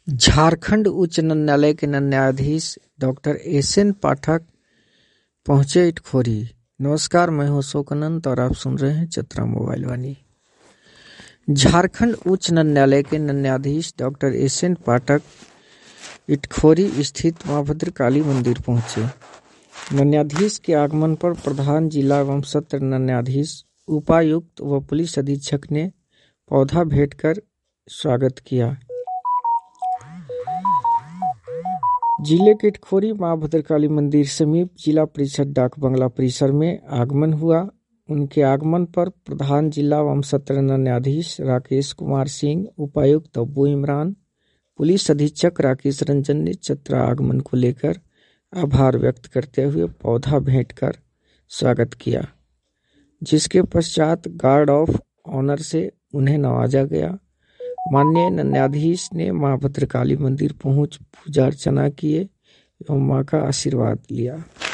झारखंड उच्च न्यायालय के न्यायाधीश डॉक्टर एस.एन. पाठक पहुंचे इटखोरी। नमस्कार, मैं हूं शोकानंद और आप सुन रहे हैं चतरा मोबाइल वाणी। झारखंड उच्च न्यायालय के न्यायाधीश डॉक्टर एस.एन. पाठक इटखोरी स्थित मां भद्रकाली मंदिर पहुंचे। न्यायाधीश के आगमन पर प्रधान जिला एवं सत्र न्यायाधीश, उपायुक्त व पुलिस अधीक्षक ने पौधा भेंट कर स्वागत किया। जिले के इटखोरी मां भद्रकाली मंदिर समीप जिला परिषद डाक बंगला परिसर में आगमन हुआ। उनके आगमन पर प्रधान जिला एवं सत्र न्यायाधीश राकेश कुमार सिंह, उपायुक्त अब्बू इमरान, पुलिस अधीक्षक राकेश रंजन ने चतरा आगमन को लेकर आभार व्यक्त करते हुए पौधा भेंट कर स्वागत किया, जिसके पश्चात गार्ड ऑफ ऑनर से उन्हें नवाजा गया। माननीय न्यायाधीश ने मां भद्रकाली मंदिर पहुंच पूजा अर्चना किए एवं मां का आशीर्वाद लिया।